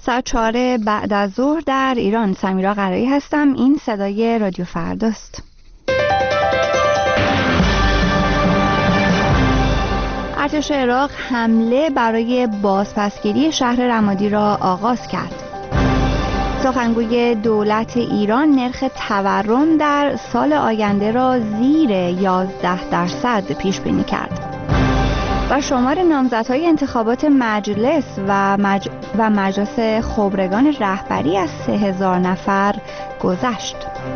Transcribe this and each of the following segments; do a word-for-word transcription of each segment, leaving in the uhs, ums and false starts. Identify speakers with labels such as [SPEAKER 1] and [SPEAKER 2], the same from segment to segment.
[SPEAKER 1] ساعت چهار بعد از ظهر در ایران. سمیرا قرایی هستم. این صدای رادیو فرداست. ارتش عراق حمله برای بازپسگیری شهر رمادی را آغاز کرد. سخنگوی دولت ایران نرخ تورم در سال آینده را زیر یازده درصد پیش بینی کرد. و شمار نامزدهای انتخابات مجلس و, مج... و مجلس خبرگان رهبری از سه هزار نفر گذشت.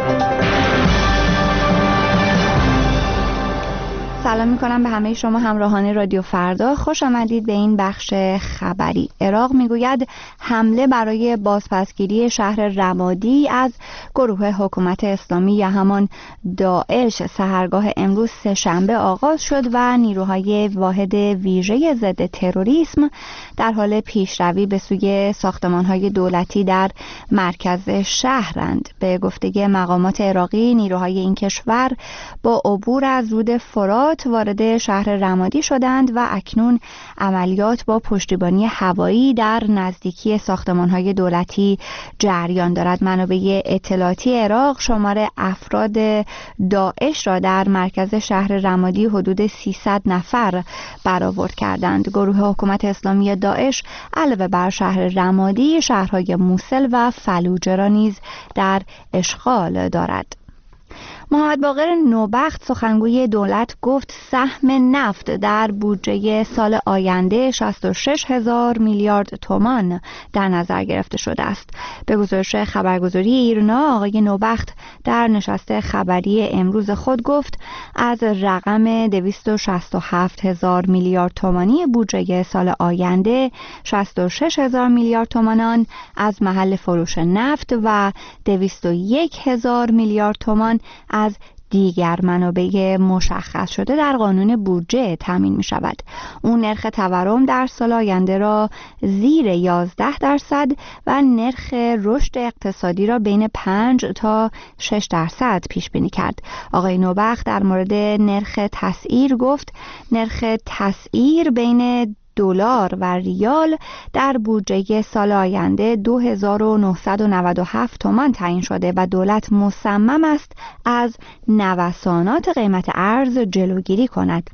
[SPEAKER 1] سلام میکنم به همه شما همراهان رادیو فردا. خوش آمدید به این بخش خبری. عراق میگوید حمله برای بازپسگیری شهر رمادی از گروه حکومت اسلامی یا همان داعش سحرگاه امروز سه‌شنبه آغاز شد و نیروهای واحد ویژه ضد تروریسم در حال پیشروی به سوی ساختمانهای دولتی در مرکز شهرند. به گفته مقامات عراقی، نیروهای این کشور با عبور از رود فرات وارد شهر رمادی شدند و اکنون عملیات با پشتیبانی هوایی در نزدیکی ساختمان‌های دولتی جریان دارد. منابع اطلاعاتی عراق شمار افراد داعش را در مرکز شهر رمادی حدود سیصد نفر برآورد کردند. گروه حکومت اسلامی داعش علاوه بر شهر رمادی، شهرهای موصل و فلوجه را نیز در اشغال دارد. محمد باقر نوبخت سخنگوی دولت گفت سهم نفت در بودجه سال آینده شصت و شش هزار میلیارد تومان در نظر گرفته شده است. به گزارش خبرگزاری ایرنا، آقای نوبخت در نشست خبری امروز خود گفت از رقم دویست و شصت و هفت هزار میلیارد تومانی بودجه سال آینده شصت و شش هزار میلیارد تومان از محل فروش نفت و دویست و یک هزار میلیارد تومان از دیگر منابع مشخص شده در قانون بودجه تامین می شود. اون نرخ تورم در سال آینده را زیر یازده درصد و نرخ رشد اقتصادی را بین پنج تا شش درصد پیش بینی کرد. آقای نوبخت در مورد نرخ تسعیر گفت نرخ تسعیر بین دلار و ریال در بودجه سال آینده دو هزار و نهصد و نود و هفت تومان تعیین شده و دولت مصمم است از نوسانات قیمت ارز جلوگیری کند.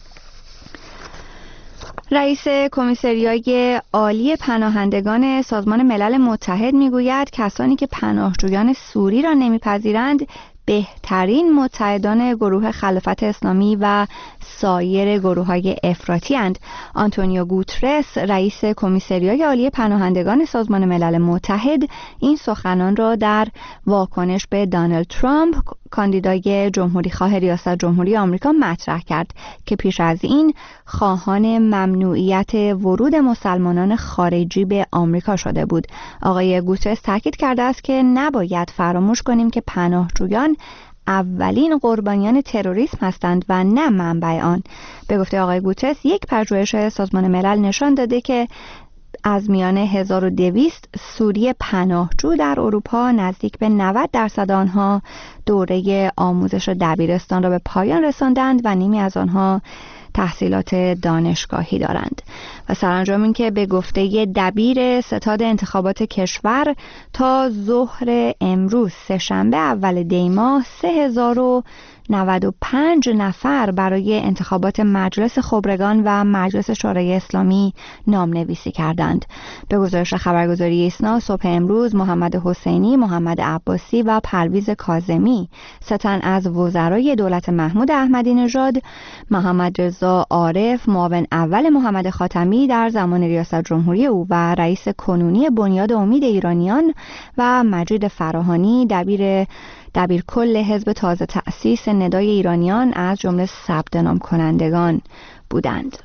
[SPEAKER 1] رئیس کمیسریای عالی پناهندگان سازمان ملل متحد میگوید کسانی که پناهجویان سوری را نمیپذیرند بهترین متحدان گروه خلافت اسلامی و سایر گروه‌های افراطی اند. آنتونیو گوترس، رئیس کمیسریای عالی پناهندگان سازمان ملل متحد، این سخنان را در واکنش به دونالد ترامپ، کاندیدای جمهوری خواه ریاست جمهوری آمریکا مطرح کرد که پیش از این خواهان ممنوعیت ورود مسلمانان خارجی به آمریکا شده بود. آقای گوترس تاکید کرده است که نباید فراموش کنیم که پناهجویان اولین قربانیان تروریسم هستند و نه منبع آن. به گفته آقای گوترس، یک پژوهش سازمان ملل نشان داده که از میان هزار و دویست سوری پناهجو در اروپا نزدیک به نود درصد آنها دوره آموزش دبیرستان را به پایان رساندند و نیمی از آنها تحصیلات دانشگاهی دارند. و سرانجام این که به گفته دبیر ستاد انتخابات کشور تا ظهر امروز سه‌شنبه اول دی ماه سه هزار و نود و پنج نفر برای انتخابات مجلس خبرگان و مجلس شورای اسلامی نام نویسی کردند. به گزارش خبرگزاری ایسنا، صبح امروز محمد حسینی، محمد عباسی و پرویز کاظمی، سه تن از وزرای دولت محمود احمدی نژاد، محمد رضا عارف، معاون اول محمد خاتمی در زمان ریاست جمهوری او و رئیس کنونی بنیاد امید ایرانیان و مجید فراهانی، دبیر دبیر کل حزب تازه تأسیس ندای ایرانیان از جمله ثبت نام کنندگان بودند.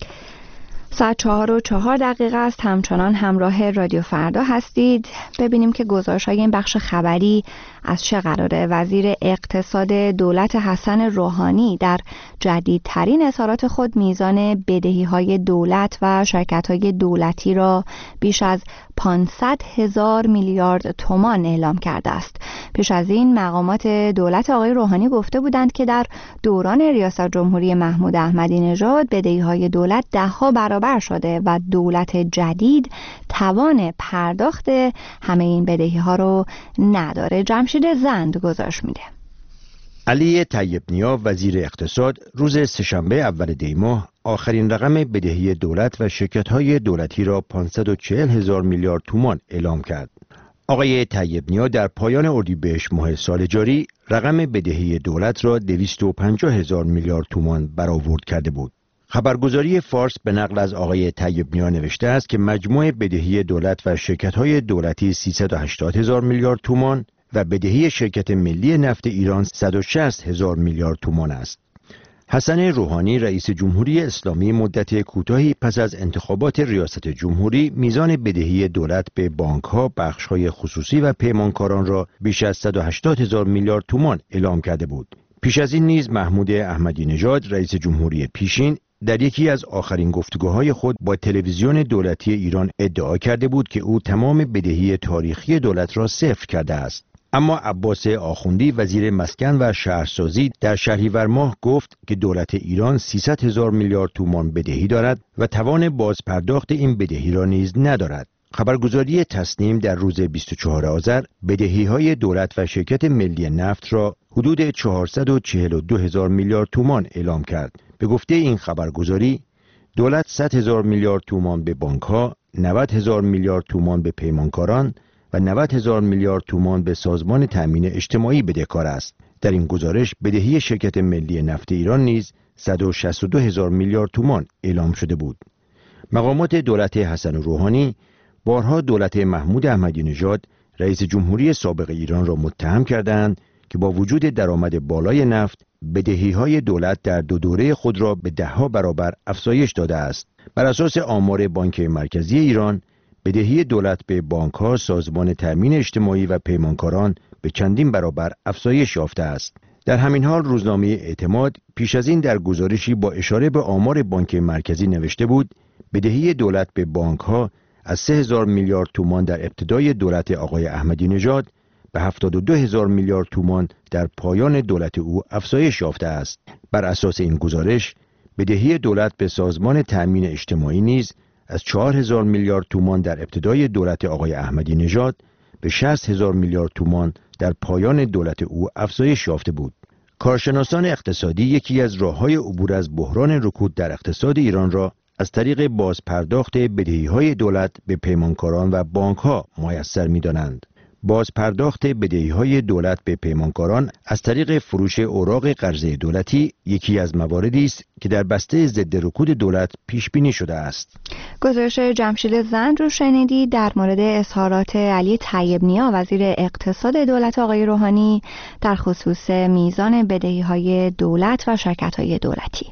[SPEAKER 1] ساعت چهار و چهار دقیقه است. همچنان همراه رادیو فردا هستید. ببینیم که گزارش‌های این بخش خبری از چه قراره. وزیر اقتصاد دولت حسن روحانی در جدیدترین اظهارات خود میزان بدهی‌های دولت و شرکت‌های دولتی را بیش از پانصد هزار میلیارد تومان اعلام کرده است. پیش از این مقامات دولت آقای روحانی گفته بودند که در دوران ریاست جمهوری محمود احمدی نژاد بدهی‌های دولت ده‌ها برابر برابر شده و دولت جدید توان پرداخت همه این بدهی ها رو نداره. جمشید زند گزارش میده.
[SPEAKER 2] علی طیب نیا وزیر اقتصاد روز سه‌شنبه اول دی ماه آخرین رقم بدهی دولت و شرکت‌های دولتی را پانصد و چهل هزار میلیارد تومان اعلام کرد. آقای طیب نیا در پایان اردیبهشت ماه سال جاری رقم بدهی دولت را دویست و پنجاه هزار میلیارد تومان برآورد کرده بود. خبرگزاری فارس به نقل از آقای طیب نیا نوشته است که مجموع بدهی دولت و شرکت‌های دولتی سیصد و هشتاد هزار میلیارد تومان و بدهی شرکت ملی نفت ایران صد و شصت هزار میلیارد تومان است. حسن روحانی رئیس جمهوری اسلامی مدت کوتاهی پس از انتخابات ریاست جمهوری میزان بدهی دولت به بانک‌ها، بخش‌های خصوصی و پیمانکاران را بیش از صد و هشتاد هزار میلیارد تومان اعلام کرده بود. پیش از این نیز محمود احمدی نژاد رئیس جمهوری پیشین در یکی از آخرین گفتگوهای خود با تلویزیون دولتی ایران ادعا کرده بود که او تمام بدهی تاریخی دولت را صفر کرده است. اما عباس آخوندی وزیر مسکن و شهرسازی در شهریور ماه گفت که دولت ایران سیصد هزار میلیارد تومان بدهی دارد و توان بازپرداخت این بدهی را نیز ندارد. خبرگزاری تصنیم در روز بیست و چهارم آذر بدهی‌های دولت و شرکت ملی نفت را حدود چهارصد و چهل و دو هزار میلیارد تومان اعلام کرد. به گفته این خبرگزاری دولت صد هزار میلیارد تومان به بانک‌ها، نود هزار میلیارد تومان به پیمانکاران و نود هزار میلیارد تومان به سازمان تأمین اجتماعی بدهکار است. در این گزارش بدهی شرکت ملی نفت ایران نیز صد و شصت و دو هزار میلیارد تومان اعلام شده بود. مقامات دولت حسن روحانی بارها دولت محمود احمدی نژاد رئیس جمهوری سابق ایران را متهم کردند که با وجود درآمد بالای نفت بدهی‌های دولت در دو دوره خود را به ده‌ها برابر افزایش داده است. بر اساس آمار بانک مرکزی ایران بدهی دولت به بانک‌ها، سازمان تأمین اجتماعی و پیمانکاران به چندین برابر افزایش یافته است. در همین حال روزنامه اعتماد پیش از این در گزارشی با اشاره به آمار بانک مرکزی نوشته بود بدهی دولت به بانک‌ها از سه هزار میلیارد تومان در ابتدای دولت آقای احمدی نژاد به هفتاد و دو هزار میلیارد تومان در پایان دولت او افزایش یافته است. بر اساس این گزارش بدهی دولت به سازمان تأمین اجتماعی نیز از چهار هزار میلیارد تومان در ابتدای دولت آقای احمدی نژاد به شصت هزار میلیارد تومان در پایان دولت او افزایش یافته بود. کارشناسان اقتصادی یکی از راه‌های عبور از بحران رکود در اقتصاد ایران را از طریق بازپرداخت بدهی‌های دولت به پیمانکاران و بانک‌ها میسر می‌دانند. بازپرداخت بدهی‌های دولت به پیمانکاران از طریق فروش اوراق قرضه دولتی یکی از مواردی است که در بسته ضد رکود دولت پیش بینی شده است.
[SPEAKER 1] گزارش جمشید زند رو شنیدی در مورد اظهارات علی طیب نیا وزیر اقتصاد دولت آقای روحانی در خصوص میزان بدهی‌های دولت و شرکت‌های دولتی.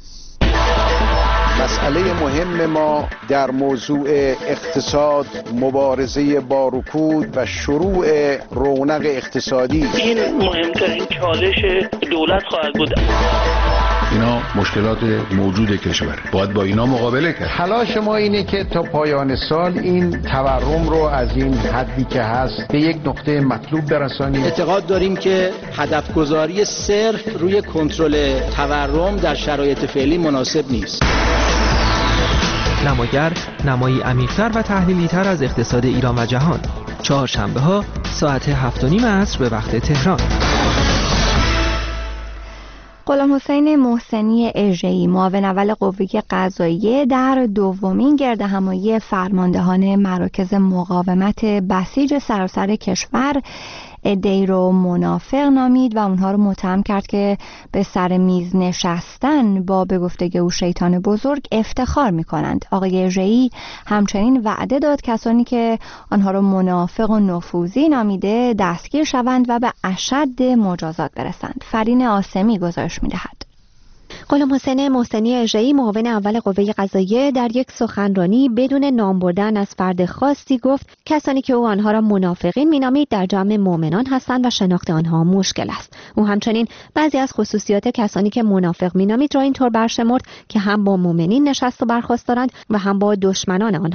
[SPEAKER 3] مسئله مهم ما در موضوع اقتصاد مبارزه با رکود و شروع رونق اقتصادی
[SPEAKER 4] این مهمترین چالش دولت خواهد بود.
[SPEAKER 5] اینا مشکلات موجود کشور، باید با اینا مقابله کرد.
[SPEAKER 3] تلاش ما اینه که تا پایان سال این تورم رو از این حدی که هست به یک نقطه مطلوب برسانیم.
[SPEAKER 6] اعتقاد داریم که هدف گذاری صرف روی کنترل تورم در شرایط فعلی مناسب نیست.
[SPEAKER 7] نماگر نمایی عمیق‌تر و تحلیلی‌تر از اقتصاد ایران و جهان، چهارشنبه ها ساعت هفت و نیم عصر به وقت تهران.
[SPEAKER 1] غلام حسین محسنی اژه‌ای معاون اول قوه قضاییه در دومین گردهمایی فرماندهان مراکز مقاومت بسیج سراسر کشور عده‌ای رو منافق نامید و اونها رو متهم کرد که به سر میز نشستن با به گفته او شیطان بزرگ افتخار می‌کنند. آقای اژه‌ای همچنین وعده داد کسانی که آنها رو منافق و نفوذی نامیده دستگیر شوند و به اشد مجازات برسند. فرین آسمی گزارش می‌دهد.
[SPEAKER 8] غلام حسین محسنی اژه‌ای معاون اول قوه قضاییه در یک سخنرانی بدون نام بردن از فرد خاصی گفت کسانی که او آنها را منافقین مینامید در جمع مؤمنان هستند و شناخت آنها مشکل است. او همچنین بعضی از خصوصیات کسانی که منافق مینامید را اینطور برشمرد که هم با مؤمنین نشست و برخاست دارند و هم با دشمنان آنها.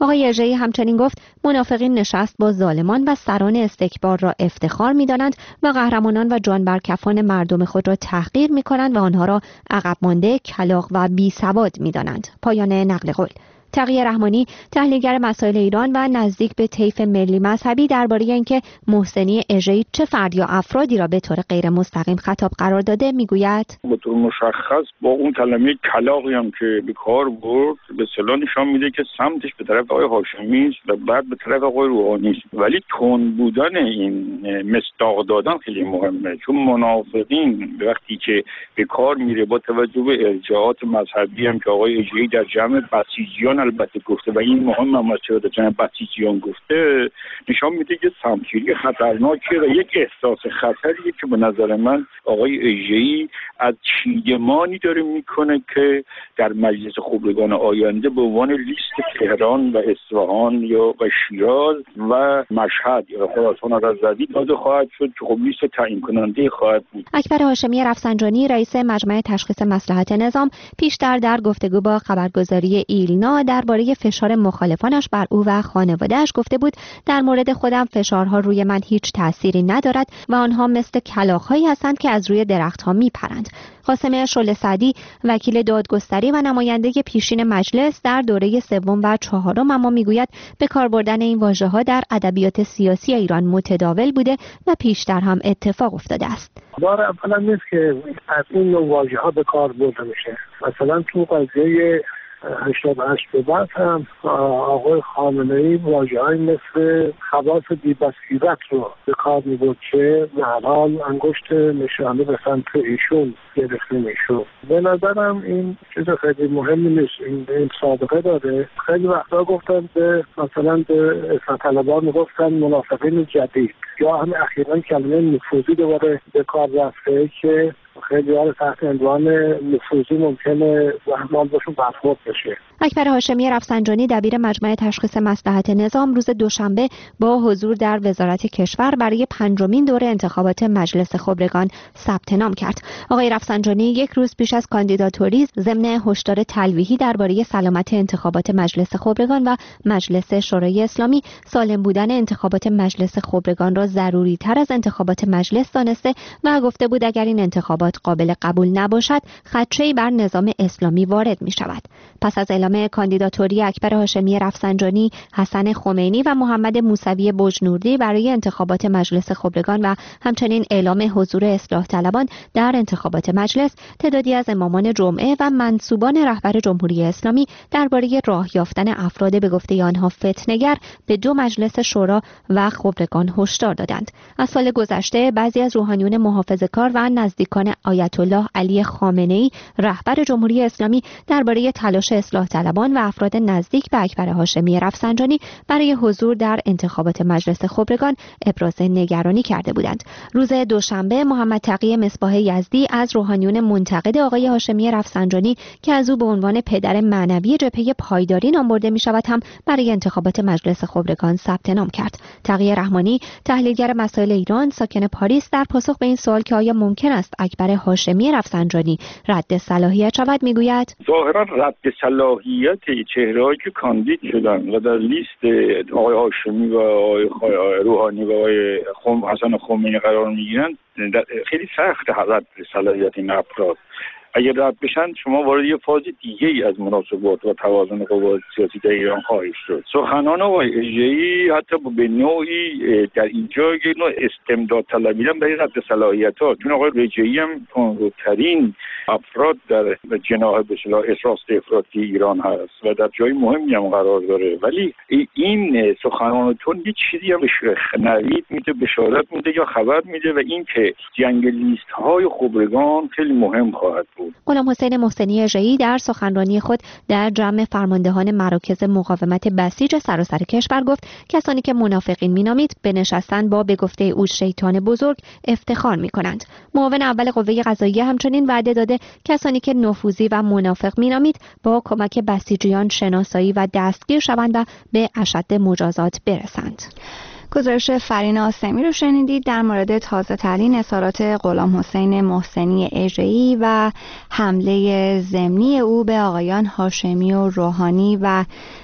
[SPEAKER 8] آقای اژه‌ای همچنین گفت منافقین نشست با ظالمان و سران استکبار را افتخار می‌دانند و قهرمانان و جانبرکفان مردم خود را تحقیر می‌کنند و آنها را عقب مانده، کلاغ و بی‌سواد می‌دانند. پایان نقل قول. تقی رحمانی، تحلیلگر مسائل ایران و نزدیک به طیف ملی مذهبی، درباره اینکه محسنی اژه‌ای چه فرد یا افرادی را به طور غیر مستقیم خطاب قرار داده میگوید:
[SPEAKER 9] به طور مشخص با اون کلمه کلاغی هم که به کار برد به اصطلاح نشان میده که سمتش به طرف آقای هاشمی است و بعد به طرف آقای روحانی است. ولی تند بودن این مصداق دادن خیلی مهمه، چون منافقین وقتی که به کار میره با توجه به ارجاعات مذهبی هم که آقای اژه‌ای در جمع بسیجیان البته گفته و این مهم هم است که جناب بسیجیان گفته، نشان میده که سمتگیری خطرناکه و یک احساس خطریه که به نظر من آقای اژه‌ای از چیدمانی داره میکنه که در مجلس خبرگان آینده به عنوان لیست تهران و اصفهان یا و شیراز و مشهد یا خراسان رضوی داده خواهد شد که خب لیست تعیین کننده خواهد بود.
[SPEAKER 8] اکبر هاشمی رفسنجانی، رئیس مجمع تشخیص مصلحت نظام، پیشتر در گفتگو با خبرگزاری ایلنا درباره فشار مخالفانش بر او و خانواده‌اش گفته بود: در مورد خودم فشارها روی من هیچ تأثیری ندارد و آنها مثل کلاغ‌هایی هستند که از روی درخت‌ها میپرند. قاسم شعله سعدی، وکیل دادگستری و نماینده پیشین مجلس، در دوره سوم و چهارم اما میگوید به کار بردن این واژه‌ها در ادبیات سیاسی ایران متداول بوده و پیشتر هم اتفاق افتاده است.
[SPEAKER 10] بار اولا نیست که از این نوع واژه‌ها به کار برده میشه. مثلا تو قضیه هشتاد و هشت به بعد هم آقای خامنه‌ای واژه‌هایی مثل خواص بی‌بصیرت رو به کار می‌برد که به هر حال انگشت نشانه به سمت ایشون گرفته میشد. به نظرم این چیز خیلی مهمی نیست. این, این سابقه داره. خیلی وقتا گفتن به مثلا به اصلاح طلبان میگفتن منافقین جدید، یا هم اخیراً کلمه نفوذی دوباره به کار رفته که خیلی ها تحت عنوان نفوذی ممکنه زحمت باشون برخورد بشه.
[SPEAKER 8] اکبر هاشمی رفسنجانی، دبیر مجمع تشخیص مصلحت نظام، روز دوشنبه با حضور در وزارت کشور برای پنجمین دوره انتخابات مجلس خبرگان ثبت نام کرد. آقای رفسنجانی یک روز پیش از کاندیداتوری ضمن هشدار تلویحی درباره سلامت انتخابات مجلس خبرگان و مجلس شورای اسلامی، سالم بودن انتخابات مجلس خبرگان را ضروری تر از انتخابات مجلس دانسته و گفته بود اگر این انتخابات قابل قبول نباشد خدشه‌ای بر نظام اسلامی وارد می شود. پس از اعلام کاندیداتوری اکبر هاشمی رفسنجانی، حسن خمینی و محمد موسوی بجنوردی برای انتخابات مجلس خبرگان و همچنین اعلام حضور اصلاح طلبان در انتخابات مجلس، تعدادی از امامان جمعه و منسوبان رهبر جمهوری اسلامی درباره راه یافتن افراد به گفته آنها فتنه‌گر به دو مجلس شورا و خبرگان هشدار دادند. از سال گذشته بعضی از روحانیون محافظه‌کار و نزدیکان آیت الله علی خامنه‌ای رهبر جمهوری اسلامی درباره تلاش اصلاح طلبان و افراد نزدیک به اکبر هاشمی رفسنجانی برای حضور در انتخابات مجلس خبرگان ابراز نگرانی کرده بودند. روز دوشنبه محمد تقی مصباح یزدی از روحانیون منتقد آقای هاشمی رفسنجانی که از او به عنوان پدر معنوی جبهه پایداری نام برده می شود هم برای انتخابات مجلس خبرگان ثبت نام کرد. تقی رحمانی، تحلیلگر مسائل ایران، ساکن پاریس، در پاسخ به این سوال که آیا ممکن است اکبر هاشمی رفسنجانی رد صلاحیت شود میگوید:
[SPEAKER 9] ظاهرا رد صلاحیت چهره‌هایی که کاندید شدن و در لیست آقای هاشمی و آقای روحانی و آقای خم حسن خمینی قرار میگیرند خیلی سخت رد صلاحیت این افراد. اگر رد بشن شما وارد یه فاز دیگه ای از مناسبات و توازن قوا سیاسی در ایران خواهید شد. سخنان آقای اژه‌ای حتی به نوعی در اینجا یک نوع استمداد طلبی هم برای رد صلاحیت‌ها، چون آقای اژه‌ای هم تندروترین افراد در جناح به اصطلاح راست افراطی ایران هست و در جای مهمی هم قرار داره، ولی این سخنانتون یه چیزی هم به نوید میده، بشارت میده یا خبر میده و این که جنگ لیست‌های خبرگان خیلی مهم خواهد بود.
[SPEAKER 8] غلام حسین محسنی اژه‌ای در سخنرانی خود در جمع فرماندهان مراکز مقاومت بسیج سراسر کشور گفت کسانی که منافقین مینامید به نشستن با به گفته او شیطان بزرگ افتخار می‌کنند. معاون اول قوه قضاییه همچنین وعده داده کسانی که نفوذی و منافق مینامید با کمک بسیجیان شناسایی و دستگیر شوند و به اشد مجازات برسند.
[SPEAKER 1] گزارش فرین آسمی رو شنیدید در مورد تازه ترین اظهارات غلام حسین محسنی اژه‌ای و حمله ضمنی او به آقایان هاشمی و روحانی و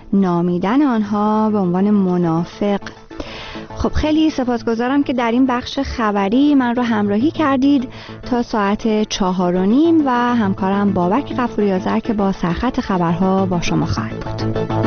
[SPEAKER 1] نامیدن آنها به عنوان منافق. خب خیلی سپاسگزارم که در این بخش خبری من رو همراهی کردید تا ساعت چهار و نیم و همکارم بابک غفوری آذر که با سرخط خبرها با شما خواهد بود.